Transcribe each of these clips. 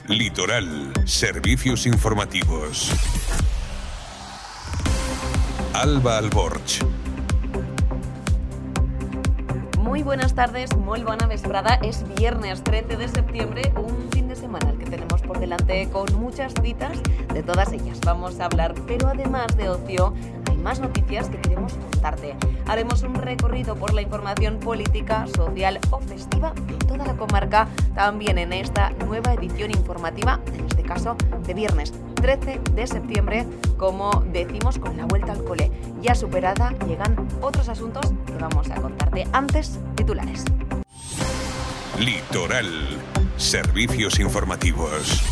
Litoral, servicios informativos. Alba Alborch. Muy buenas tardes, muy buena vesprada. Es viernes 13 de septiembre, un fin de semana que tenemos por delante con muchas citas. De todas ellas vamos a hablar, pero además de ocio, hay más noticias que queremos contarte. Haremos un recorrido por la información política, social o festiva de toda la comarca, también en esta nueva edición informativa, en este caso de viernes 13 de septiembre, como decimos, con la vuelta al cole ya superada, llegan otros asuntos que vamos a contarte. Antes, titulares. Litoral, servicios informativos.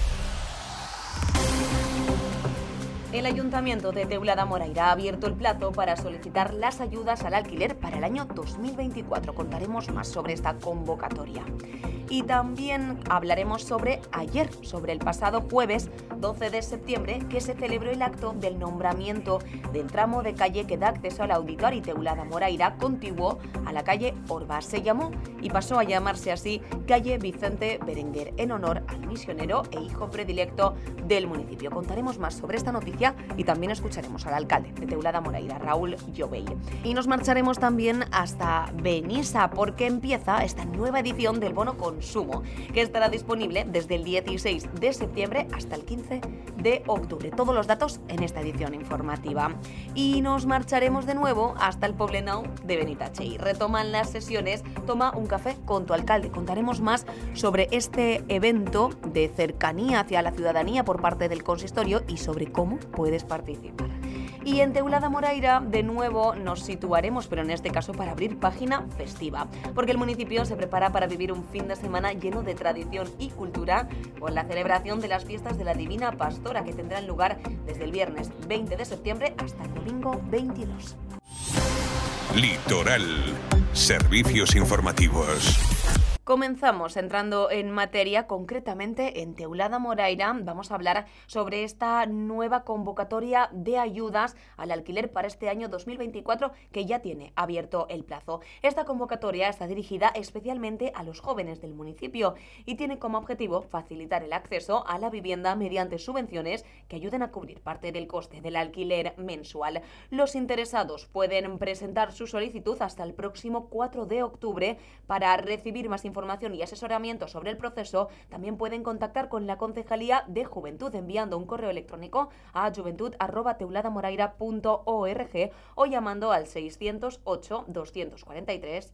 El Ayuntamiento de Teulada Moraira ha abierto el plazo para solicitar las ayudas al alquiler para el año 2024. Contaremos más sobre esta convocatoria. Y también hablaremos sobre ayer, sobre el pasado jueves 12 de septiembre, que se celebró el acto del nombramiento del tramo de calle que da acceso al Auditori Teulada Moraira, contiguo a la calle Orba. Se llamó y pasó a llamarse así calle Vicente Berenguer, en honor al misionero e hijo predilecto del municipio. Contaremos más sobre esta noticia y también escucharemos al alcalde de Teulada Moraira, Raúl Llobell. Y nos marcharemos también hasta Benissa, porque empieza esta nueva edición del bono consumo, que estará disponible desde el 16 de septiembre hasta el 15 de octubre. Todos los datos en esta edición informativa. Y nos marcharemos de nuevo hasta el Poblenou de Benitatxell. Retoman las sesiones Toma un café con tu alcalde. Contaremos más sobre este evento de cercanía hacia la ciudadanía por parte del consistorio y sobre cómo puedes participar. Y en Teulada Moraira, de nuevo, nos situaremos, pero en este caso para abrir página festiva, porque el municipio se prepara para vivir un fin de semana lleno de tradición y cultura, con la celebración de las fiestas de la Divina Pastora, que tendrán lugar desde el viernes 20 de septiembre hasta el domingo 22. Litoral, servicios informativos. Comenzamos entrando en materia, concretamente en Teulada Moraira. Vamos a hablar sobre esta nueva convocatoria de ayudas al alquiler para este año 2024, que ya tiene abierto el plazo. Esta convocatoria está dirigida especialmente a los jóvenes del municipio y tiene como objetivo facilitar el acceso a la vivienda mediante subvenciones que ayuden a cubrir parte del coste del alquiler mensual. Los interesados pueden presentar su solicitud hasta el próximo 4 de octubre. Para recibir más información y asesoramiento sobre el proceso, también pueden contactar con la Concejalía de Juventud enviando un correo electrónico a juventud@teuladamoraira.org o llamando al 608 243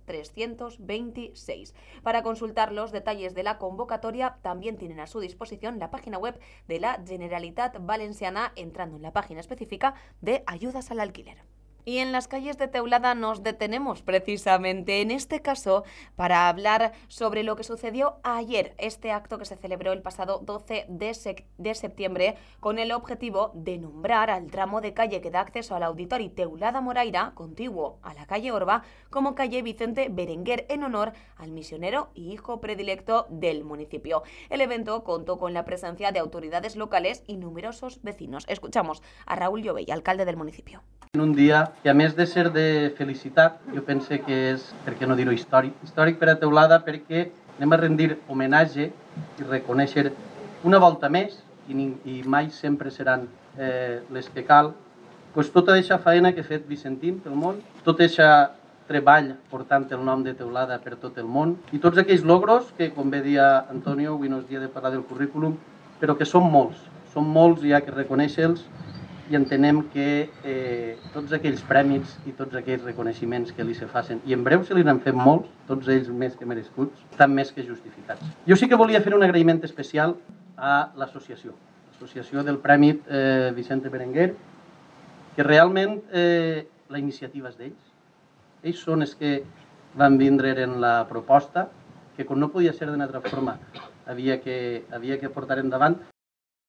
326. Para consultar los detalles de la convocatoria, también tienen a su disposición la página web de la Generalitat Valenciana, entrando en la página específica de ayudas al alquiler. Y en las calles de Teulada nos detenemos precisamente en este caso para hablar sobre lo que sucedió ayer, este acto que se celebró el pasado 12 de septiembre con el objetivo de nombrar al tramo de calle que da acceso al Auditori Teulada Moraira, contiguo a la calle Orba, como calle Vicente Berenguer, en honor al misionero y hijo predilecto del municipio. El evento contó con la presencia de autoridades locales y numerosos vecinos. Escuchamos a Raúl Llobell, alcalde del municipio. En un dia que, a més de ser de felicitat, jo pense que és, per què no dir-ho, històric per a Teulada, perquè anem a rendir homenatge i reconèixer una volta més, i mai sempre seran les que cal, doncs tota aquesta feina que ha fet Vicentín pel món, tot aquest treball portant el nom de Teulada per tot el món, i tots aquells logros que, com bé dia Antonio, avui no és dia de parlar del currículum, però que són molts i hi ha que reconèixer-los, i entenem que tots aquells prèmits i tots aquells reconeixements que li se facin, i en breu se li n'han fet molts, tots ells més que merescuts, estan més que justificats. Jo sí que volia fer un agraïment especial a l'associació del Premi Vicente Berenguer, que realment la iniciativa és d'ells. Ells són els que van vindre en la proposta, que com no podia ser d'una altra forma havia que portar endavant.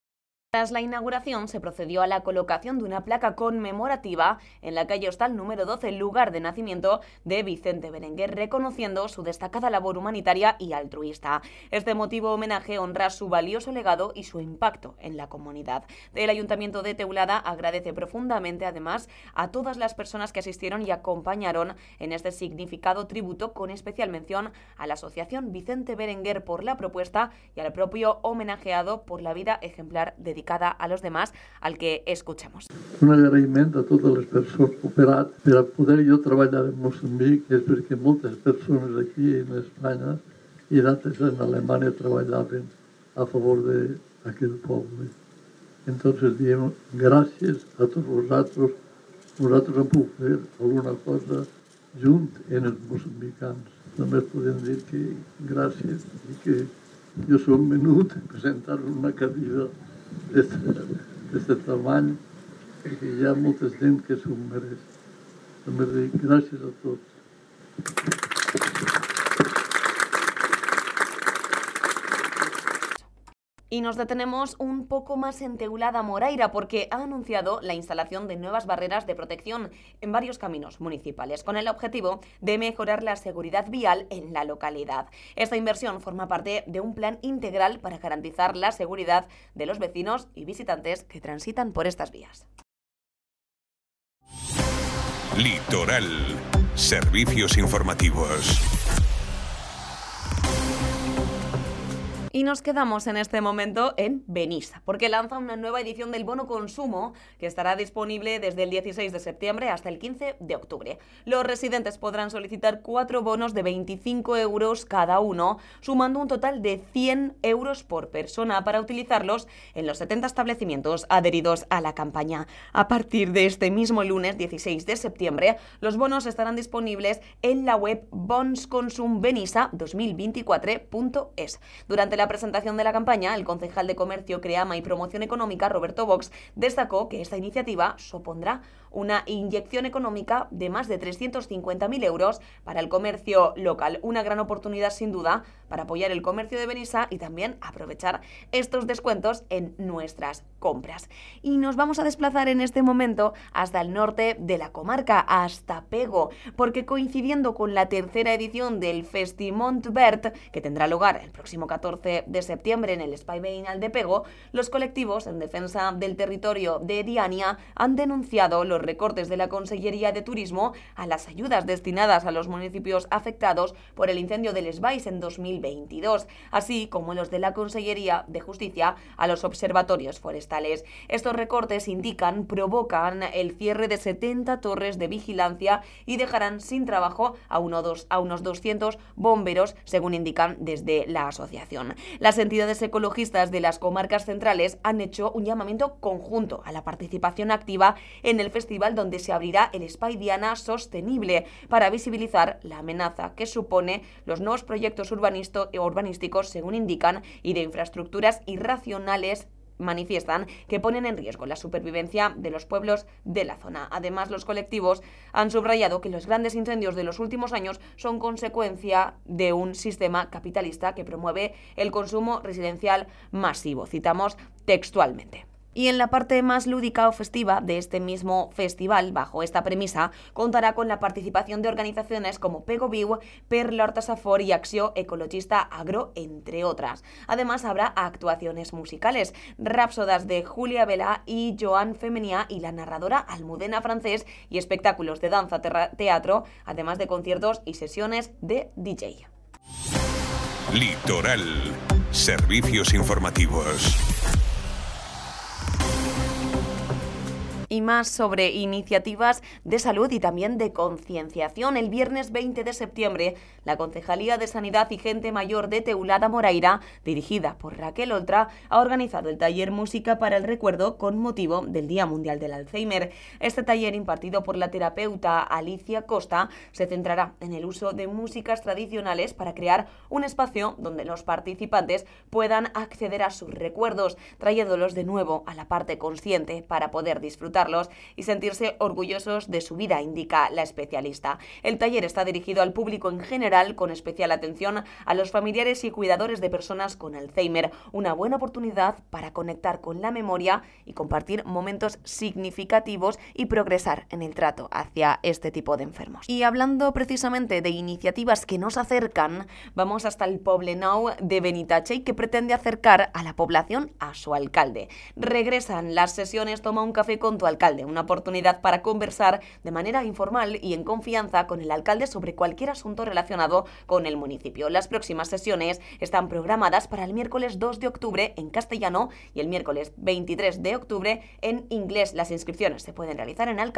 Tras la inauguración se procedió a la colocación de una placa conmemorativa en la calle Hostal número 12, lugar de nacimiento de Vicente Berenguer, reconociendo su destacada labor humanitaria y altruista. Este emotivo homenaje honra su valioso legado y su impacto en la comunidad. El Ayuntamiento de Teulada agradece profundamente, además, a todas las personas que asistieron y acompañaron en este significado tributo, con especial mención a la Asociación Vicente Berenguer por la propuesta y al propio homenajeado por la vida ejemplar dedicada a los demás, al que escuchemos. Un agraïment a totes les persones que operat per a poder jo treballar en Moçambic, és perquè moltes persones aquí en Espanya i d'altres en Alemanya treballaven a favor d'aquest poble. Entonces diem gràcies a tots vosaltres. Nosaltres hem pogut fer alguna cosa junt en els moçambicans. Només podem dir que gràcies i que jo som venut a presentar una cadira d'aquest tamany, perquè hi ha molta gent que s'ho mereix. També dic gràcies a tots. Y nos detenemos un poco más en Teulada Moraira, porque ha anunciado la instalación de nuevas barreras de protección en varios caminos municipales, con el objetivo de mejorar la seguridad vial en la localidad. Esta inversión forma parte de un plan integral para garantizar la seguridad de los vecinos y visitantes que transitan por estas vías. Litoral. Servicios informativos. Y nos quedamos en este momento en Benissa, porque lanza una nueva edición del bono consumo que estará disponible desde el 16 de septiembre hasta el 15 de octubre. Los residentes podrán solicitar 4 bonos de 25 euros cada uno, sumando un total de 100 euros por persona para utilizarlos en los 70 establecimientos adheridos a la campaña. A partir de este mismo lunes 16 de septiembre, los bonos estarán disponibles en la web bonsconsumbenissa2024.es. Durante la presentación de la campaña, el concejal de Comercio, Creama y Promoción Económica, Roberto Vox, destacó que esta iniciativa supondrá una inyección económica de más de 350.000 euros para el comercio local. Una gran oportunidad, sin duda, para apoyar el comercio de Benissa y también aprovechar estos descuentos en nuestras compras. Y nos vamos a desplazar en este momento hasta el norte de la comarca, hasta Pego, porque coincidiendo con la tercera edición del Festimont Verd, que tendrá lugar el próximo 14 de septiembre en el Espai Veïnal de Pego, los colectivos en defensa del territorio de Diania han denunciado los recortes de la Consellería de Turismo a las ayudas destinadas a los municipios afectados por el incendio de Les Valls en 2022, así como los de la Consellería de Justicia a los observatorios forestales. Estos recortes provocan el cierre de 70 torres de vigilancia y dejarán sin trabajo a unos 200 bomberos, según indican desde la asociación. Las entidades ecologistas de las comarcas centrales han hecho un llamamiento conjunto a la participación activa en el festival, donde se abrirá el Espai Diana Sostenible para visibilizar la amenaza que supone los nuevos proyectos urbanísticos, según indican, y de infraestructuras irracionales. Manifiestan que ponen en riesgo la supervivencia de los pueblos de la zona. Además, los colectivos han subrayado que los grandes incendios de los últimos años son consecuencia de un sistema capitalista que promueve el consumo residencial masivo. Citamos textualmente. Y en la parte más lúdica o festiva de este mismo festival, bajo esta premisa, contará con la participación de organizaciones como Pego Viu, Per l'Horta Safor y Acció Ecologista Agro, entre otras. Además, habrá actuaciones musicales, rapsodas de Julia Vela y Joan Femenia y la narradora Almudena Francés, y espectáculos de danza teatro, además de conciertos y sesiones de DJ. Litoral. Servicios informativos. Y más sobre iniciativas de salud y también de concienciación. El viernes 20 de septiembre, la Concejalía de Sanidad y Gente Mayor de Teulada Moraira, dirigida por Raquel Oltra, ha organizado el taller Música para el Recuerdo con motivo del Día Mundial del Alzheimer. Este taller, impartido por la terapeuta Alicia Costa, se centrará en el uso de músicas tradicionales para crear un espacio donde los participantes puedan acceder a sus recuerdos, trayéndolos de nuevo a la parte consciente para poder disfrutar motivarlos y sentirse orgullosos de su vida, indica la especialista. El taller está dirigido al público en general, con especial atención a los familiares y cuidadores de personas con Alzheimer. Una buena oportunidad para conectar con la memoria y compartir momentos significativos y progresar en el trato hacia este tipo de enfermos. Y hablando precisamente de iniciativas que nos acercan, vamos hasta el Poblenou de Benitatxell, que pretende acercar a la población a su alcalde. Regresan las sesiones Toma un café con tu alcalde, una oportunidad para conversar de manera informal y en confianza con el alcalde sobre cualquier asunto relacionado con el municipio. Las próximas sesiones están programadas para el miércoles 2 de octubre en castellano y el miércoles 23 de octubre en inglés. Las inscripciones se pueden realizar en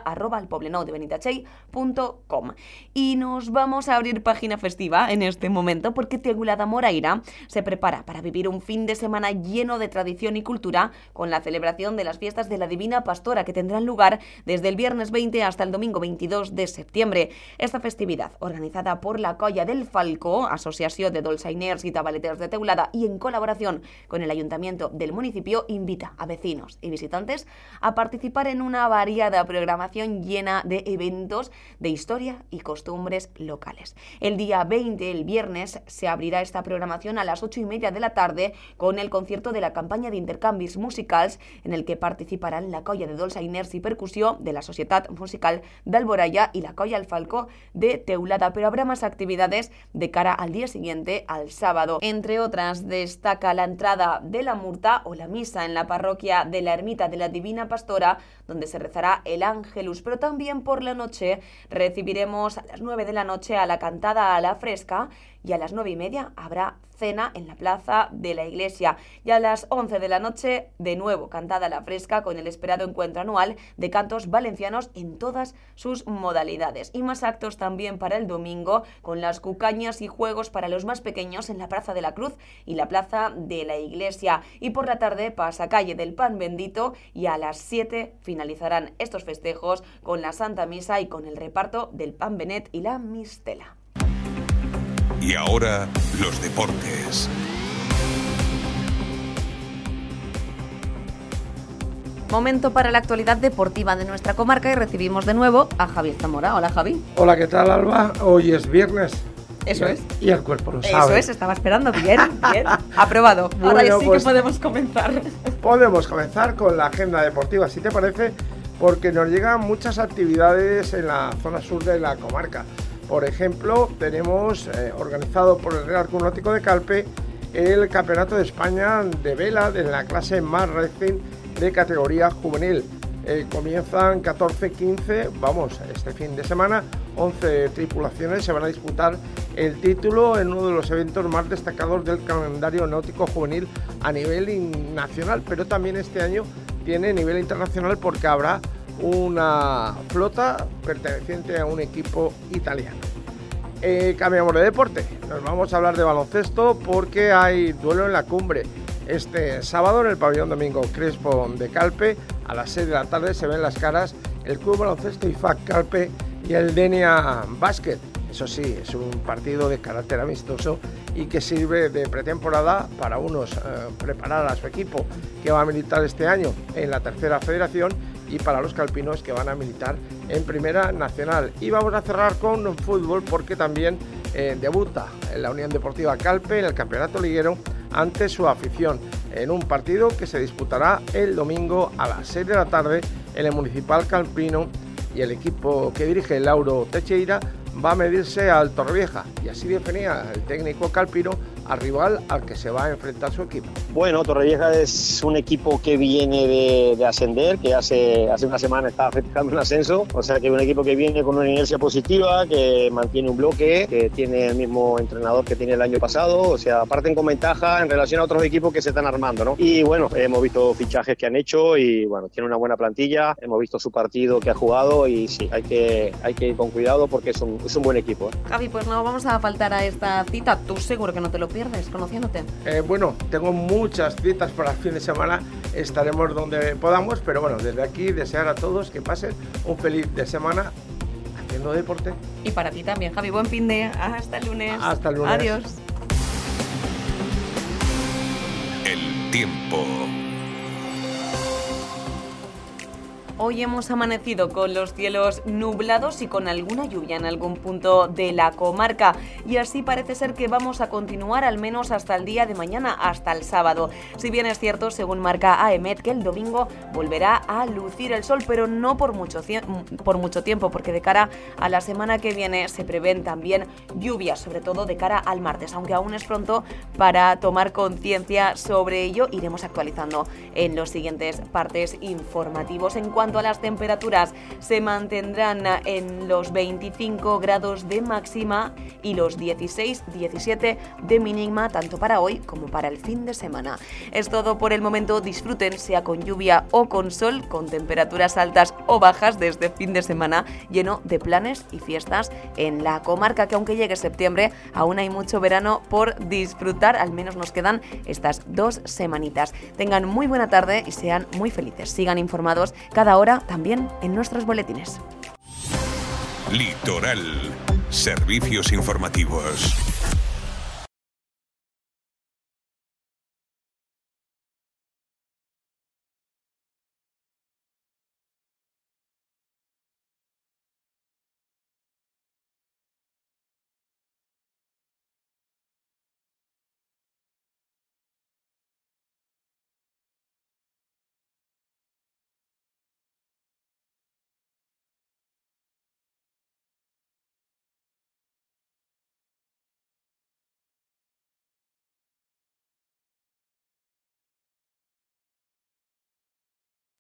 alcaldía@elpoblenou-de-benitatxell.com. Y nos vamos a abrir página festiva en este momento porque Teulada Moraira se prepara para vivir un fin de semana lleno de tradición y cultura con la celebración de las fiestas de la Divina Pastora, que tendrán lugar desde el viernes 20 hasta el domingo 22 de septiembre. Esta festividad, organizada por la Colla del Falcó, Asociación de Dolçainers y Tabaleters de Teulada, y en colaboración con el Ayuntamiento del municipio, invita a vecinos y visitantes a participar en una variada programación llena de eventos de historia y costumbres locales. El día 20, el viernes, se abrirá esta programación a las 8:30 de la tarde con el concierto de la campaña de intercanvis musicals, en el que participarán la Colla de Dolçainers y Percussió de la Societat Musical d'Alboraya y la Colla El Falcó de Teulada, pero habrá más actividades de cara al día siguiente, al sábado. Entre otras, destaca la entrada de la Murta o la misa en la parroquia de la Ermita de la Divina Pastora, donde se rezará el Ángelus, pero también por la noche recibiremos a las 9 de la noche a la cantada a la fresca y a las 9:30 habrá cena en la plaza de la iglesia. Y a las 11 de la noche, de nuevo, cantada a la fresca con el esperado encuentro anual de cantos valencianos en todas sus modalidades. Y más actos también para el domingo, con las cucañas y juegos para los más pequeños en la Plaza de la Cruz y la Plaza de la Iglesia. Y por la tarde, pasacalle del Pan Bendito, y a las 7 finalizarán estos festejos con la Santa Misa y con el reparto del Pan Benet y la Mistela. Y ahora, los deportes. Momento para la actualidad deportiva de nuestra comarca y recibimos de nuevo a Javier Zamora. Hola, Javi. Hola, ¿qué tal, Alba? Hoy es viernes. Eso es. Y el cuerpo lo sabe. Eso es, estaba esperando. Bien, bien. Aprobado. Ahora Bueno, sí pues, que podemos comenzar. Podemos comenzar con la agenda deportiva, si te parece, porque nos llegan muchas actividades en la zona sur de la comarca. Por ejemplo, tenemos organizado por el Real Club Náutico de Calpe el Campeonato de España de vela de la clase Más Racing de categoría juvenil. Comienzan 14-15, este fin de semana, 11 tripulaciones se van a disputar el título en uno de los eventos más destacados del calendario náutico juvenil a nivel nacional, pero también este año tiene nivel internacional porque habrá una flota perteneciente a un equipo italiano. Cambiamos de deporte, nos vamos a hablar de baloncesto porque hay duelo en la cumbre. Este sábado en el pabellón Domingo Crespo de Calpe a las 6 de la tarde se ven las caras el Club Baloncesto IFAC Calpe y el Denia Basket. Eso sí, es un partido de carácter amistoso y que sirve de pretemporada para unos preparar a su equipo que va a militar este año en la tercera federación y para los calpinos que van a militar en Primera Nacional. Y vamos a cerrar con fútbol porque también debuta en la Unión Deportiva Calpe en el campeonato liguero ante su afición en un partido que se disputará el domingo a las 6 de la tarde en el Municipal Calpino, y el equipo que dirige Lauro Teixeira va a medirse al Torrevieja, y así definía el técnico calpino al rival al que se va a enfrentar su equipo. Bueno, Torrevieja es un equipo que viene de ascender, que hace una semana estaba festejando un ascenso, o sea que es un equipo que viene con una inercia positiva, que mantiene un bloque, que tiene el mismo entrenador que tiene el año pasado, o sea, parten con ventaja en relación a otros equipos que se están armando, ¿no? Y bueno, hemos visto fichajes que han hecho y bueno, tiene una buena plantilla, hemos visto su partido que ha jugado y sí, hay que ir con cuidado porque es un buen equipo. Javi, pues no vamos a faltar a esta cita, tú seguro que no te lo pierdes, conociéndote. Bueno, tengo muchas citas para el fin de semana, estaremos donde podamos, pero bueno, desde aquí desear a todos que pasen un feliz de semana haciendo deporte. Y para ti también, Javi, buen fin de... Hasta el lunes. Hasta el lunes. Adiós. El tiempo. Hoy hemos amanecido con los cielos nublados y con alguna lluvia en algún punto de la comarca, y así parece ser que vamos a continuar al menos hasta el día de mañana, hasta el sábado. Si bien es cierto, según marca AEMET, que el domingo volverá a lucir el sol, pero no por mucho tiempo, porque de cara a la semana que viene se prevén también lluvias, sobre todo de cara al martes, aunque aún es pronto para tomar conciencia sobre ello. Iremos actualizando en los siguientes partes informativos. En cuanto a las temperaturas, se mantendrán en los 25 grados de máxima y los 16-17 de mínima, tanto para hoy como para el fin de semana. Es todo por el momento. Disfruten, sea con lluvia o con sol, con temperaturas altas o bajas, de este fin de semana lleno de planes y fiestas en la comarca, que aunque llegue septiembre, aún hay mucho verano por disfrutar. Al menos nos quedan estas 2 semanitas. Tengan muy buena tarde y sean muy felices. Sigan informados cada hora también en nuestros boletines. Litoral. Servicios informativos.